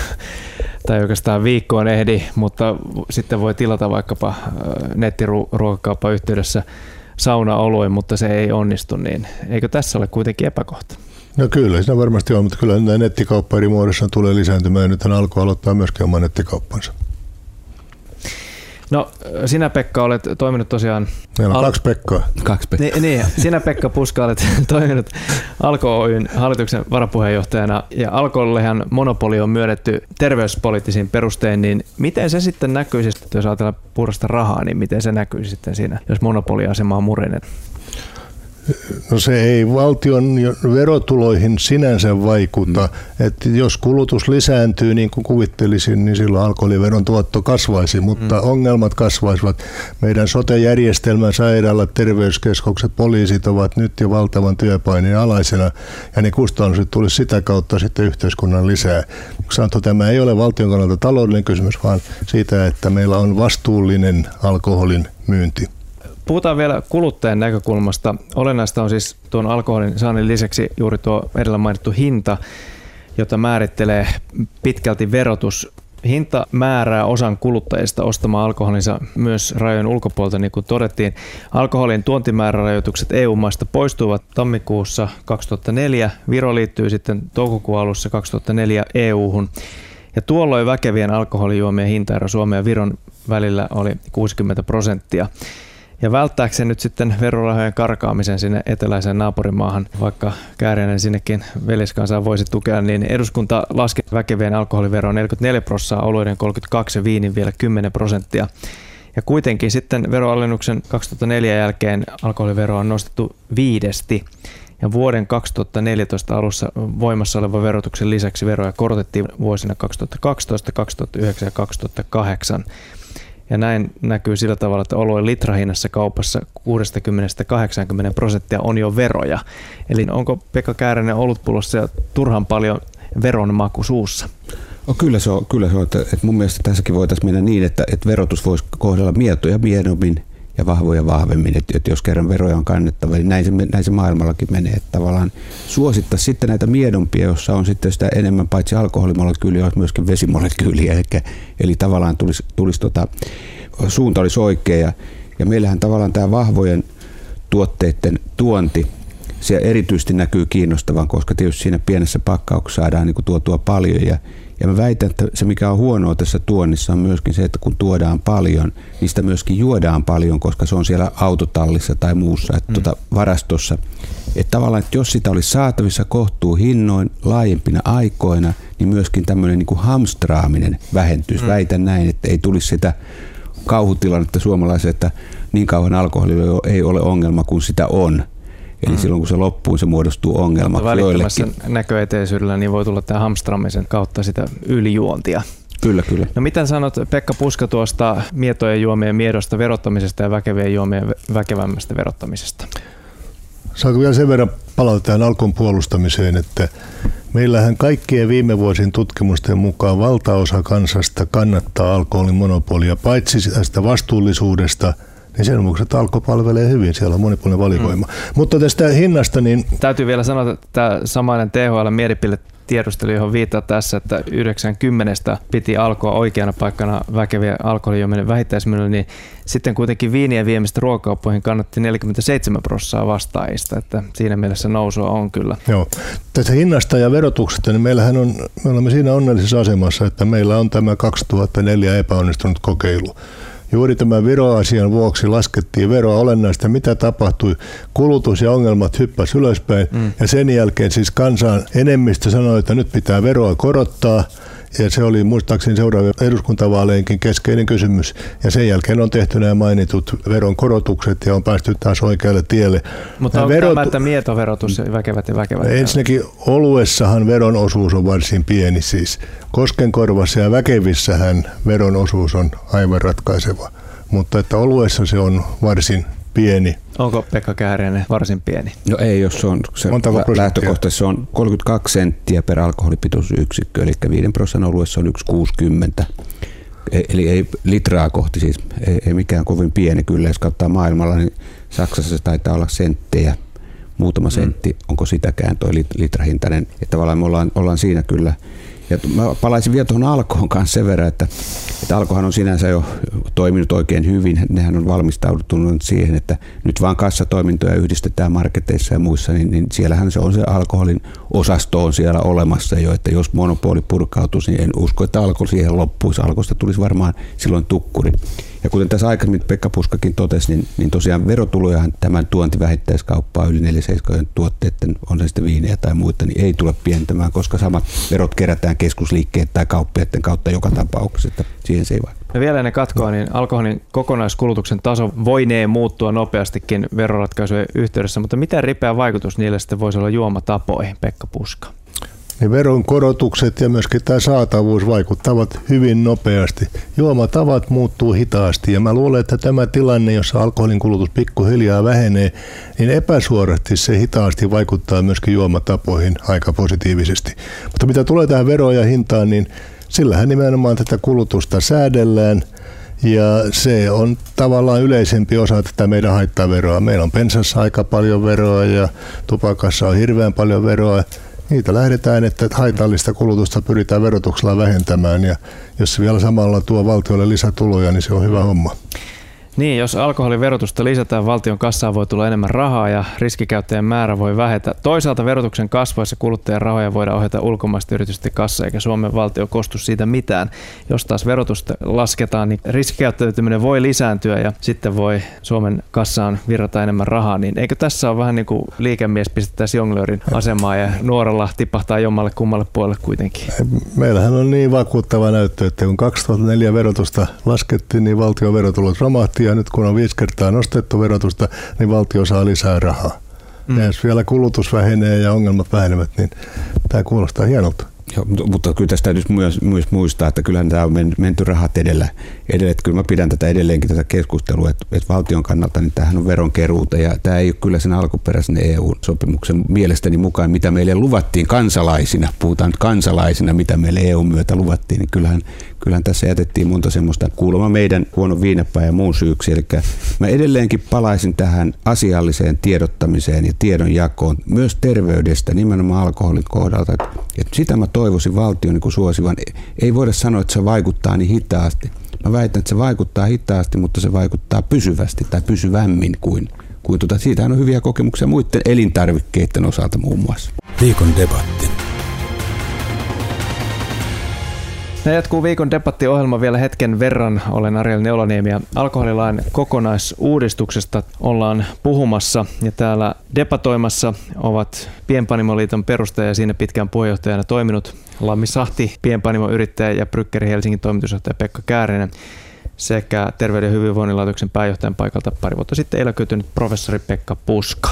tai oikeastaan viikkoon ehdi, mutta sitten voi tilata vaikkapa nettiruokakauppan yhteydessä saunaoluen, mutta se ei onnistu, niin eikö tässä ole kuitenkin epäkohta? No kyllä, siinä varmasti on, mutta kyllä nettikauppa eri muodossa tulee lisääntymään. Nythän alkoi aloittaa myöskin oman nettikauppansa. No sinä Pekka olet toiminut tosiaan... Meillä on 2 Pekkaa. 2 Pekkaa. Niin, sinä Pekka Puska olet toiminut Alko Oyn hallituksen varapuheenjohtajana ja Alkollehan monopoli on myönnetty terveyspoliittisiin perustein, niin miten se sitten näkyisi, jos ajatellaan puhdasta rahaa, niin miten se näkyisi sitten siinä, jos monopoliasema on murennet? No se ei valtion verotuloihin sinänsä vaikuta. Että jos kulutus lisääntyy niin kuin kuvittelisin, niin silloin alkoholiveron tuotto kasvaisi, mutta ongelmat kasvaisivat. Meidän sote-järjestelmän, sairaalat, terveyskeskukset, poliisit ovat nyt jo valtavan työpaineen alaisena ja ne kustannukset tulisi sitä kautta sitten yhteiskunnan lisää. Sanottu, tämä ei ole valtion kannalta taloudellinen kysymys, vaan siitä, että meillä on vastuullinen alkoholin myynti. Puhutaan vielä kuluttajan näkökulmasta. Olennaista on siis tuon alkoholin saannin lisäksi juuri tuo edellä mainittu hinta, jota määrittelee pitkälti verotus. Hinta määrää osan kuluttajista ostamaan alkoholinsa myös rajojen ulkopuolelta, niin kuin todettiin. Alkoholin tuontimäärärajoitukset EU-maista poistuivat tammikuussa 2004. Viro liittyy sitten toukokuun alussa 2004 EU-hun. Ja tuolloin väkevien alkoholijuomien hintaero Suomen ja Viron välillä oli 60%. Ja välttääkseen nyt sitten verorahojen karkaamisen sinne eteläiseen naapurimaahan, vaikka Käärinen sinnekin veljeskansaan voisi tukea, niin eduskunta laski väkevien alkoholiveroa 44%, oluiden 32% ja viinin vielä 10%. Ja kuitenkin sitten veroalennuksen 2004 jälkeen alkoholiveroa on nostettu 5. Ja vuoden 2014 alussa voimassa olevan verotuksen lisäksi veroja korotettiin vuosina 2012, 2009 ja 2008. Ja näin näkyy sillä tavalla, että oluen litrahinnassa kaupassa 60-80% on jo veroja. Eli onko Pekka Käärinen olutpullossa turhan paljon veronmaku suussa? No, kyllä se on. Että mun mielestä tässäkin voitaisiin mennä niin, että verotus voisi kohdella mietoja miedommin ja vahvoja vahvemmin. Että jos kerran veroja on kannettava, niin näin se maailmallakin menee. Että tavallaan suosittaa sitten näitä miedompia, jossa on sitten sitä enemmän paitsi alkoholimolekyyliä, olisi myöskin vesimolekyyliä. Eli tavallaan tulisi suunta olisi oikea. Ja meillähän tavallaan tämä vahvojen tuotteiden tuonti, se erityisesti näkyy kiinnostavan, koska tietysti siinä pienessä pakkauksessa saadaan niin kuin tuotua paljon. Ja mä väitän, että se mikä on huonoa tässä tuonnissa on myöskin se, että kun tuodaan paljon, niin sitä myöskin juodaan paljon, koska se on siellä autotallissa tai muussa varastossa. Että tavallaan, että jos sitä olisi saatavissa kohtuuhinnoin laajempina aikoina, niin myöskin tämmöinen niin kuin hamstraaminen vähentyisi. Väitän näin, että ei tulisi sitä kauhutilannetta suomalaisille, että niin kauan alkoholilla ei ole ongelma kuin sitä on. Eli silloin kun se loppuu, se muodostuu ongelmaksi joillekin. Näköeteisyydellä niin voi tulla tämä hamstraamisen kautta sitä ylijuontia. Kyllä. No mitä sanot, Pekka Puska, tuosta mietojen juomien miedosta verottamisesta ja väkevien juomien väkevämmästä verottamisesta? Saanko vielä sen verran palata tähän alkon puolustamiseen, että meillähän kaikkien viime vuosien tutkimusten mukaan valtaosa kansasta kannattaa alkoholin monopolia, paitsi tästä vastuullisuudesta, niin sen vuoksi, että alko palvelee hyvin, siellä on monipuolinen valikoima. Mutta tästä hinnasta, niin... Täytyy vielä sanoa, että tämä samainen THL-mielipidetiedustelu, johon viittaa tässä, että 90 piti alkoa oikeana paikkana väkeviä alkoholijuomien vähittäismyynnillä, niin sitten kuitenkin viinien viemistä ruokakauppoihin kannatti 47% vastaajista, että siinä mielessä nousua on kyllä. Joo. Tästä hinnasta ja verotuksesta, niin me olemme siinä onnellisessa asemassa, että meillä on tämä 2004 epäonnistunut kokeilu. Juuri tämän veroasian vuoksi laskettiin veroa olennaista, mitä tapahtui. Kulutus ja ongelmat hyppäsivät ylöspäin ja sen jälkeen siis kansan enemmistö sanoi, että nyt pitää veroa korottaa. Ja se oli muistaakseni seuraavien eduskuntavaaleinkin keskeinen kysymys. Ja sen jälkeen on tehty nämä mainitut veronkorotukset ja on päästy taas oikealle tielle. Mutta onko tämä, että mietoverotus ja väkevät? Ensinnäkin oluessahan veron osuus on varsin pieni siis. Koskenkorvassa ja väkevissähän veron osuus on aivan ratkaiseva. Mutta että oluessa se on varsin pieni. Onko Pekka Kääriäinen varsin pieni? No ei, jos se lähtökohtaisesti se on 32 senttiä per alkoholipitoisuusyksikkö, eli 5% oluessa on 1,60. Eli ei litraa kohti siis, ei mikään kovin pieni kyllä, jos katsotaan maailmalla, niin Saksassa se taitaa olla senttejä, muutama sentti, onko sitäkään toi litrahintainen, että tavallaan me ollaan siinä kyllä. Ja mä palaisin vielä tuohon Alkoon kanssa sen verran, että Alkohan on sinänsä jo toiminut oikein hyvin. Nehän on valmistautunut siihen, että nyt vaan kassatoimintoja yhdistetään marketeissa ja muissa, niin siellähän se on se alkoholin osasto on siellä olemassa jo, että jos monopoli purkautuisi, niin en usko, että Alko siihen loppuisi. Alkosta tulisi varmaan silloin tukkuri. Ja kuten tässä aikaisemmin Pekka Puskakin totesi, niin tosiaan verotulojahan tämän tuontivähittäiskauppaa yli 470 tuotteiden, on se sitten viinejä tai muita, niin ei tule pientämään, koska samat verot kerätään keskusliikkeet tai kauppiaiden kautta joka tapauksessa, että siihen se ei vaikuta. Ja vielä ennen katkoa, niin alkoholin kokonaiskulutuksen taso voinee muuttua nopeastikin veroratkaisujen yhteydessä, mutta miten ripeä vaikutus niille sitten voisi olla juomatapoihin, Pekka Puska? Niin veron korotukset ja myöskin tämä saatavuus vaikuttavat hyvin nopeasti. Juomatavat muuttuu hitaasti ja mä luulen, että tämä tilanne, jossa alkoholin kulutus pikkuhiljaa vähenee, niin epäsuorasti se hitaasti vaikuttaa myöskin juomatapoihin aika positiivisesti. Mutta mitä tulee tähän veroon ja hintaan, niin sillähän nimenomaan tätä kulutusta säädellään. Ja se on tavallaan yleisempi osa tätä meidän haittaveroa. Meillä on bensassa aika paljon veroa ja tupakassa on hirveän paljon veroa. Niitä lähdetään, että haitallista kulutusta pyritään verotuksella vähentämään ja jos se vielä samalla tuo valtiolle lisätuloja, niin se on hyvä homma. Niin, jos alkoholiverotusta lisätään, valtion kassaan voi tulla enemmän rahaa ja riskikäyttäjien määrä voi vähetä. Toisaalta verotuksen kasvaessa kuluttajan rahoja voidaan ohjata ulkomaisten yritysten kassa, eikä Suomen valtio kostu siitä mitään. Jos taas verotusta lasketaan, niin riskikäyttäytyminen voi lisääntyä ja sitten voi Suomen kassaan virrata enemmän rahaa. Niin eikö tässä ole vähän niin kuin liikemies pistettäisiin jonglöörin asemaa ja nuoralla tipahtaa jommalle kummalle puolelle kuitenkin? Meillähän on niin vakuuttava näyttö, että kun 2004 verotusta laskettiin, niin valtion verotulot romahti. Ja nyt kun on 5 kertaa nostettu verotusta, niin valtio saa lisää rahaa. Ja jos vielä kulutus vähenee ja ongelmat vähenevät, niin tämä kuulostaa hienolta. Joo, mutta kyllä tästä täytyy myös muistaa, että kyllähän tämä on menty rahat edellä. Että kyllä mä pidän tätä edelleenkin tätä keskustelua, että valtion kannalta niin tämähän on veronkeruuta ja tämä ei ole kyllä sen alkuperäisen EU-sopimuksen mielestäni mukaan, mitä meille luvattiin kansalaisina. Puhutaan nyt kansalaisina, mitä meille EUn myötä luvattiin, niin kyllähän tässä jätettiin monta semmoista kuulemma meidän huono viinapää ja muun syyksi. Eli mä edelleenkin palaisin tähän asialliseen tiedottamiseen ja tiedonjakoon myös terveydestä, nimenomaan alkoholin kohdalta. Että sitä mä toivoisin valtion niin suosivan. Ei voida sanoa, että se vaikuttaa niin hitaasti. Mä väitän, että se vaikuttaa hitaasti, mutta se vaikuttaa pysyvästi tai pysyvämmin kuin siitähän on hyviä kokemuksia muiden elintarvikkeiden osalta muun muassa. Viikon debatti. Ja jatkuu viikon debattiohjelma vielä hetken verran. Olen Ariel Neulaniemi ja alkoholilain kokonaisuudistuksesta ollaan puhumassa. Ja täällä debatoimassa ovat Pienpanimoliiton perustaja ja siinä pitkään puheenjohtajana toiminut Lammi Sahti, pienpanimoyrittäjä ja Bryggeri Helsingin toimitusjohtaja Pekka Käärinen sekä Terveyden ja hyvinvoinnin laitoksen pääjohtajan paikalta pari vuotta sitten eläköitynyt professori Pekka Puska.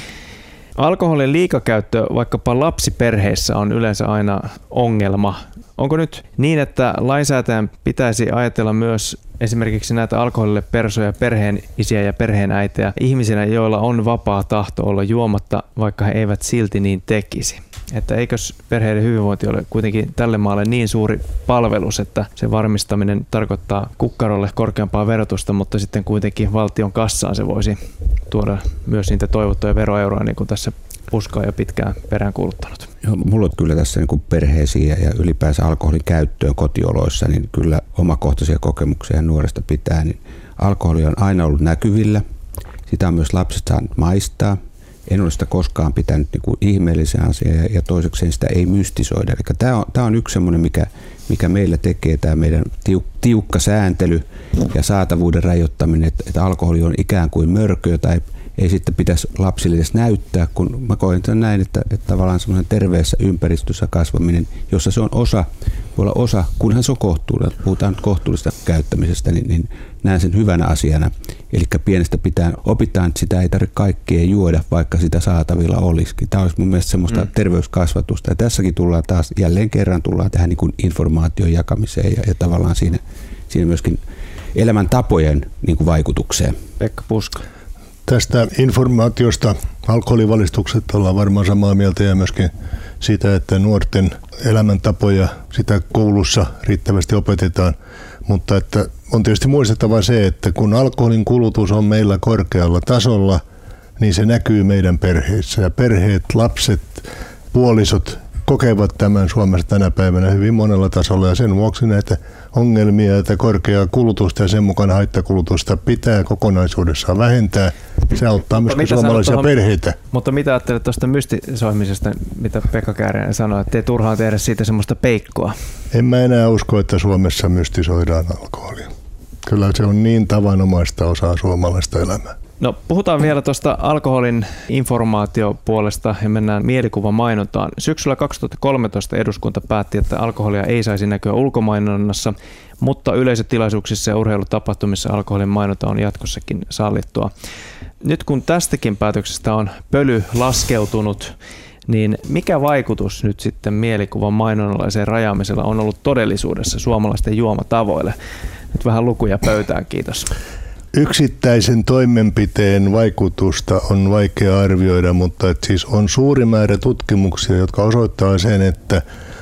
Alkoholin liikakäyttö vaikkapa lapsiperheissä on yleensä aina ongelma. Onko nyt niin, että lainsäätäjän pitäisi ajatella myös esimerkiksi näitä alkoholille persoja, perheenisiä ja perheenäitejä ihmisinä, joilla on vapaa tahto olla juomatta, vaikka he eivät silti niin tekisi? Että eikös perheiden hyvinvointi ole kuitenkin tälle maalle niin suuri palvelus, että se varmistaminen tarkoittaa kukkarolle korkeampaa verotusta, mutta sitten kuitenkin valtion kassaan se voisi tuoda myös niitä toivottuja veroeuroja, niin kuin tässä Puska on jo pitkään peräänkuuluttanut. Joo, mulla on kyllä tässä niin kuin perheisiin ja ylipäänsä alkoholin käyttöön kotioloissa, niin kyllä omakohtaisia kokemuksia nuoresta pitää. Niin alkoholi on aina ollut näkyvillä. Sitä on myös lapset saanut maistaa. En ole sitä koskaan pitänyt niin kuin ihmeellisen asian ja toisekseen sitä ei mystisoida. Eli tämä on yksi semmoinen, mikä meillä tekee tämä meidän tiukka sääntely ja saatavuuden rajoittaminen, että alkoholi on ikään kuin mörkö, jota ei sitten pitäisi lapsille edes näyttää, kun mä koen sen näin, että tavallaan semmoinen terveessä ympäristössä kasvaminen, jossa se on voi olla osa, kunhan se on kohtuullista, puhutaan nyt kohtuullista käyttämisestä, niin näen sen hyvänä asiana. Eli pienestä opitaan, että sitä ei tarvitse kaikkea juoda, vaikka sitä saatavilla olisikin. Tämä olisi mun mielestä semmoista terveyskasvatusta. Ja tässäkin tullaan taas, jälleen kerran tähän niin kuin informaation jakamiseen ja tavallaan siinä myöskin elämäntapojen niin kuin vaikutukseen. Pekka Puska. Tästä informaatiosta, alkoholivalistukset ollaan varmaan samaa mieltä ja myöskin siitä, että nuorten elämäntapoja sitä koulussa riittävästi opetetaan. Mutta että on tietysti muistettava se, että kun alkoholin kulutus on meillä korkealla tasolla, niin se näkyy meidän perheissä. Ja perheet, lapset, puolisot kokevat tämän Suomessa tänä päivänä hyvin monella tasolla ja sen vuoksi näitä ongelmia, että korkeaa kulutusta ja sen mukana haittakulutusta pitää kokonaisuudessaan vähentää. Se auttaa myöskin suomalaisia perheitä. Mutta mitä ajattelet tuosta mystisoimisesta, mitä Pekka Käärinen sanoi, että ei turhaan tehdä siitä semmoista peikkoa? En mä enää usko, että Suomessa mystisoidaan alkoholia. Kyllä se on niin tavanomaista osaa suomalaista elämää. No, puhutaan vielä tuosta alkoholin informaatiopuolesta ja mennään mielikuvamainontaan. Syksyllä 2013 eduskunta päätti, että alkoholia ei saisi näkyä ulkomainonnassa, mutta yleisötilaisuuksissa ja urheilutapahtumissa alkoholin mainonta on jatkossakin sallittua. Nyt kun tästäkin päätöksestä on pöly laskeutunut, niin mikä vaikutus nyt sitten mielikuvan mainonnalliseen rajaamisella on ollut todellisuudessa suomalaisten juomatavoille? Nyt vähän lukuja pöytään, kiitos. Yksittäisen toimenpiteen vaikutusta on vaikea arvioida, mutta siis on suuri määrä tutkimuksia, jotka osoittaa sen, että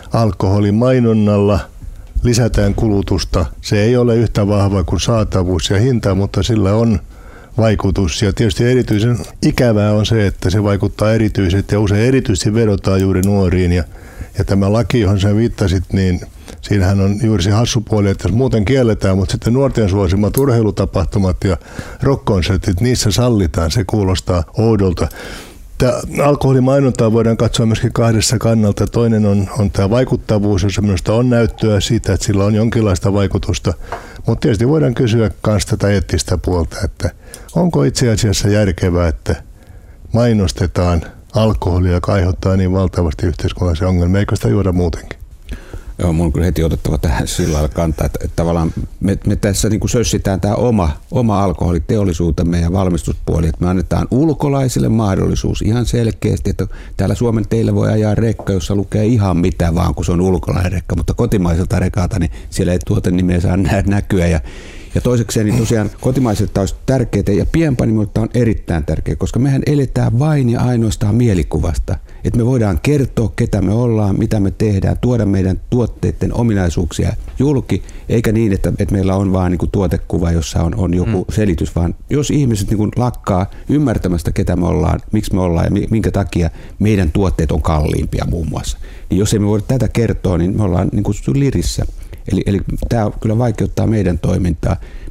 alkoholimainonnalla lisätään kulutusta. Se ei ole yhtä vahva kuin saatavuus ja hinta, mutta sillä on vaikutus. Ja tietysti erityisen ikävää on se, että se vaikuttaa erityisesti ja usein erityisesti vedotaan juuri nuoriin. Ja tämä laki, johon sä viittasit, niin siinähän on juuri se hassu puoli, että muuten kielletään, mutta sitten nuorten suosimat urheilutapahtumat ja rock-konsertit, niissä sallitaan. Se kuulostaa oudolta. Tämä alkoholimainontaa voidaan katsoa myöskin kahdessa kannalta. Toinen on tämä vaikuttavuus, jossa minusta on näyttöä siitä, että sillä on jonkinlaista vaikutusta. Mutta tietysti voidaan kysyä myös tätä eettistä puolta, että onko itse asiassa järkevää, että mainostetaan alkoholia, joka aiheuttaa niin valtavasti yhteiskunnallisia ongelmia, eikö sitä juoda muutenkin? Joo, mun on kyllä heti otettava tähän sillä lailla kantaa, että tavallaan me tässä niin kuin sössitään tämä oma alkoholiteollisuutemme ja valmistuspuoli, että me annetaan ulkolaisille mahdollisuus ihan selkeästi, että täällä Suomen teillä voi ajaa rekka, jossa lukee ihan mitä vaan, kun se on ulkolainen rekka, mutta kotimaiselta rekalta, niin siellä ei tuotenimeä saa näkyä. Ja toisekseen niin tosiaan kotimaiset olisi tärkeitä ja pienpanimolta on erittäin tärkeä, koska mehän eletään vain ja ainoastaan mielikuvasta. Että me voidaan kertoa, ketä me ollaan, mitä me tehdään, tuoda meidän tuotteiden ominaisuuksia julki, eikä niin, että meillä on vaan niin tuotekuva, jossa on joku selitys, vaan jos ihmiset niin lakkaa ymmärtämästä, ketä me ollaan, miksi me ollaan ja minkä takia meidän tuotteet on kalliimpia muun muassa, niin jos ei me voida tätä kertoa, niin me ollaan niin kuin lirissä. Eli tämä kyllä vaikeuttaa meidän toimintaa.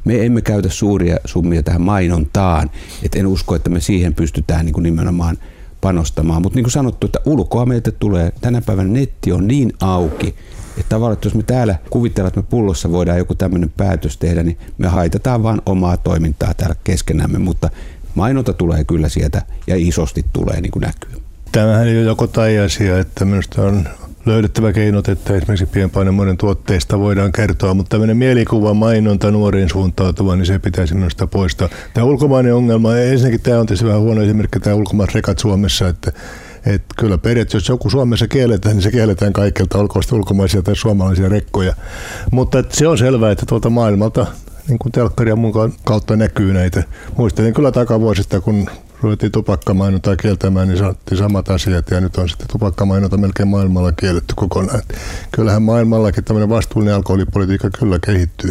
Me emme käytä suuria summia tähän mainontaan, että en usko, että me siihen pystytään niin kuin nimenomaan panostamaan. Mutta niin kuin sanottu, että ulkoa meiltä tulee, tänä päivänä netti on niin auki, että tavallaan, että jos me täällä kuvitellaan, että me pullossa voidaan joku tämmöinen päätös tehdä, niin me haitataan vaan omaa toimintaa täällä keskenämme, mutta mainonta tulee kyllä sieltä ja isosti tulee niin kuin näkyy. Tämähän ei ole joko tai asia, että minusta on löydettävä keinot, että esimerkiksi pienpanimoiden tuotteista voidaan kertoa, mutta tämmöinen mielikuva mainonta nuoriin suuntautuva, niin se pitäisi minusta poistaa. Tämä ulkomainen ongelma, ensinnäkin tämä on tietysti vähän huono esimerkki, tämä ulkomaiset rekat Suomessa, että kyllä periaatteessa, jos joku Suomessa kielletään, niin se kielletään kaikilta, olkoon sitten ulkomaisia tai suomalaisia rekkoja. Mutta se on selvää, että tuolta maailmalta niin kuin telkkari ja muun kautta näkyy näitä. Muistelin kyllä takavuosista, kun ruvettiin tupakkamainontaa kieltämään, niin sanottiin samat asiat ja nyt on sitten tupakkamainonta melkein maailmalla kielletty kokonaan. Kyllähän maailmallakin tämmöinen vastuullinen alkoholipolitiikka kyllä kehittyy.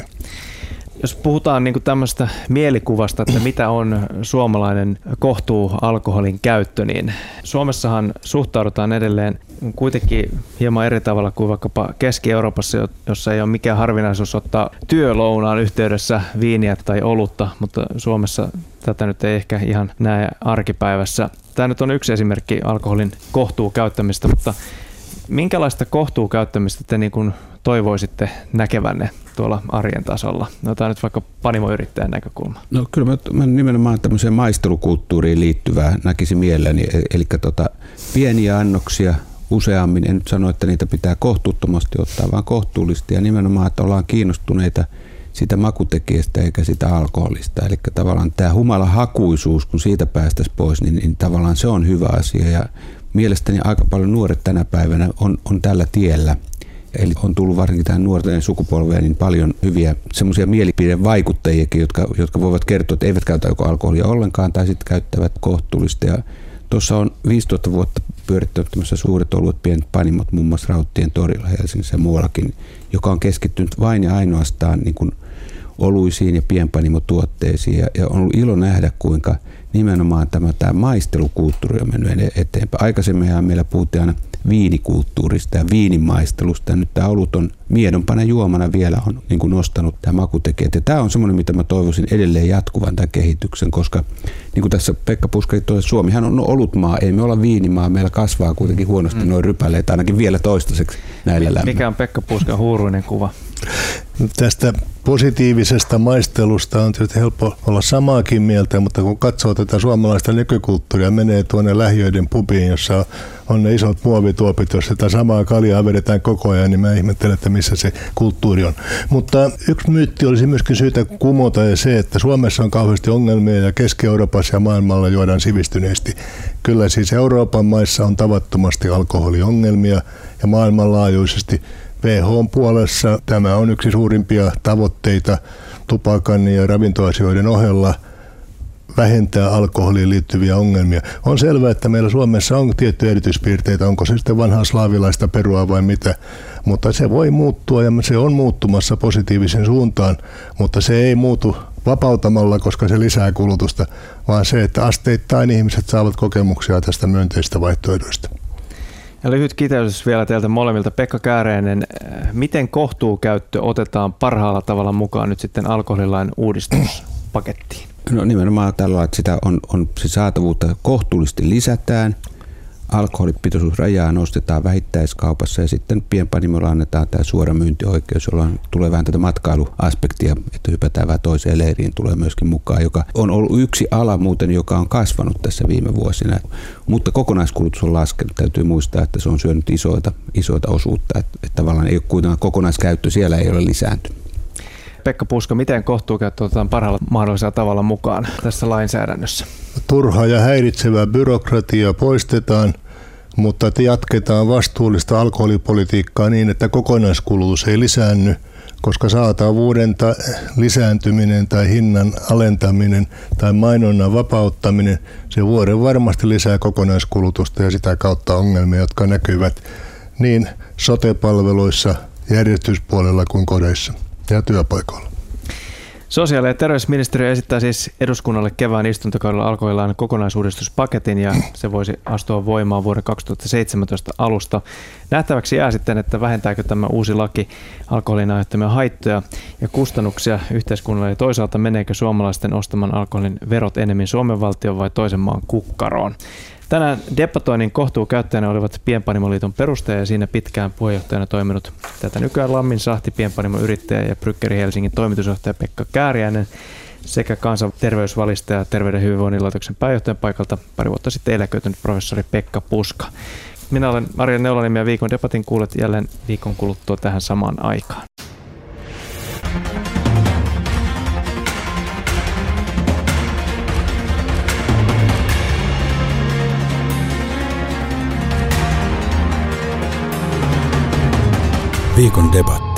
Jos puhutaan niin kuin tämmöistä mielikuvasta, että mitä on suomalainen kohtuu alkoholin käyttö, niin Suomessahan suhtaudutaan edelleen kuitenkin hieman eri tavalla kuin vaikkapa Keski-Euroopassa, jossa ei ole mikään harvinaisuus ottaa työlounaan yhteydessä viiniä tai olutta, mutta Suomessa tätä nyt ei ehkä ihan näe arkipäivässä. Tämä nyt on yksi esimerkki alkoholin kohtuu käyttämistä, mutta minkälaista kohtuu käyttämistä te niin kuin toivoisitte näkevänne tuolla arjen tasolla? Otetaan nyt vaikka panimoyrittäjän näkökulma. No kyllä mä nimenomaan tämmöiseen maistelukulttuuriin liittyvää näkisin mielelläni, eli pieniä annoksia useammin. En nyt sano, että niitä pitää kohtuuttomasti ottaa, vaan kohtuullisesti ja nimenomaan, että ollaan kiinnostuneita sitä makutekijästä eikä sitä alkoholista. Eli tavallaan tämä humalahakuisuus, kun siitä päästäisiin pois, niin tavallaan se on hyvä asia ja mielestäni aika paljon nuoret tänä päivänä on tällä tiellä. Eli on tullut varsinkin tähän nuorten sukupolveen niin paljon hyviä semmoisia mielipidevaikuttajiakin, jotka voivat kertoa, että eivät käytä joko alkoholia ollenkaan tai sitten käyttävät kohtuullista. Ja tuossa on 15 vuotta pyörittänyt tämmöisissä suuret oluet pienet panimot, muun muassa Rauttien torilla Helsingissä ja muuallakin, joka on keskittynyt vain ja ainoastaan niin kuin oluisiin ja pienpanimotuotteisiin. Ja on ollut ilo nähdä, kuinka nimenomaan tämä maistelukulttuuri on mennyt eteenpäin. Aikaisemmin meillä puhuttiin aina viinikulttuurista ja viinimaistelusta. Ja nyt tämä olut on miedompana juomana vielä on niin kuin nostanut tämä makutekijät. Ja tämä on semmoinen, mitä mä toivoisin edelleen jatkuvan tämän kehityksen, koska niin kuin tässä Pekka Puska toi, Suomihan on olutmaa, ei me olla viinimaa, meillä kasvaa kuitenkin huonosti noin rypäleet, ainakin vielä toistaiseksi näillä lämmöillä. Mikä on Pekka Puskan huuruinen kuva? Tästä positiivisesta maistelusta on tietysti helppo olla samaakin mieltä, mutta kun katsoo tätä suomalaista nykykulttuuria, menee tuonne lähiöiden pubiin, jossa on ne isot muovituopit, jos sitä samaa kaljaa vedetään koko ajan, niin mä ihmettelen, että missä se kulttuuri on. Mutta yksi myytti olisi myöskin syytä kumota ja se, että Suomessa on kauheasti ongelmia ja Keski-Euroopassa ja maailmalla juodaan sivistyneesti. Kyllä siis Euroopan maissa on tavattomasti alkoholiongelmia ja maailmanlaajuisesti WHO:n puolessa tämä on yksi suurimpia tavoitteita tupakan ja ravintoasioiden ohella vähentää alkoholiin liittyviä ongelmia. On selvää, että meillä Suomessa on tiettyjä erityispiirteitä, onko se sitten vanhaa slaavilaista perua vai mitä, mutta se voi muuttua ja se on muuttumassa positiivisen suuntaan, mutta se ei muutu vapautamalla, koska se lisää kulutusta, vaan se, että asteittain ihmiset saavat kokemuksia tästä myönteistä vaihtoehdoista. Ja lyhyt kiteytys vielä teiltä molemmilta. Pekka Kääreinen, miten kohtuukäyttö otetaan parhaalla tavalla mukaan nyt sitten alkoholilain uudistuspakettiin? No nimenomaan tällä, että sitä on saatavuutta kohtuullisesti lisätään, alkoholipitoisuusrajaa nostetaan vähittäiskaupassa ja sitten pienpanimoilla annetaan tämä suora myyntioikeus, jolloin tulee vähän tätä matkailuaspektia, että hypätään vähän toiseen leiriin, tulee myöskin mukaan, joka on ollut yksi ala muuten, joka on kasvanut tässä viime vuosina, mutta kokonaiskulutus on laskenut. Täytyy muistaa, että se on syönyt isoita osuutta, että tavallaan ei ole kuitenkaan kokonaiskäyttö, siellä ei ole lisääntynyt. Pekka Puska, miten kohtuukäyttö otetaan parhaalla mahdollisella tavalla mukaan tässä lainsäädännössä? Turha ja häiritsevä byrokratia poistetaan, mutta jatketaan vastuullista alkoholipolitiikkaa niin, että kokonaiskulutus ei lisäänny, koska saatavuuden lisääntyminen tai hinnan alentaminen tai mainonnan vapauttaminen, se vuoden varmasti lisää kokonaiskulutusta ja sitä kautta ongelmia, jotka näkyvät niin sote-palveluissa, järjestyspuolella kuin kodeissa ja työpaikoilla. Sosiaali- ja terveysministeriö esittää siis eduskunnalle kevään istuntokaudella alkoholilain kokonaisuudistuspaketin ja se voisi astua voimaan vuoden 2017 alusta. Nähtäväksi jää sitten, että vähentääkö tämä uusi laki alkoholin aiheuttamia haittoja ja kustannuksia yhteiskunnalle ja toisaalta meneekö suomalaisten ostaman alkoholin verot enemmän Suomen valtion vai toisen maan kukkaroon. Tänään debatoinnin kohtuukäyttäjänä olivat Pienpanimoliiton perustaja ja siinä pitkään puheenjohtajana toiminut tätä nykyään Lammin Sahti pienpanimoyrittäjä ja Bryggeri Helsingin toimitusjohtaja Pekka Kääriäinen sekä kansanterveysvalistaja ja Terveyden ja hyvinvoinnin laitoksen pääjohtajan paikalta pari vuotta sitten eläköitynyt professori Pekka Puska. Minä olen Arja Neulanimi ja viikon debatin kuulet jälleen viikon kuluttua tähän samaan aikaan. Viikon debatti.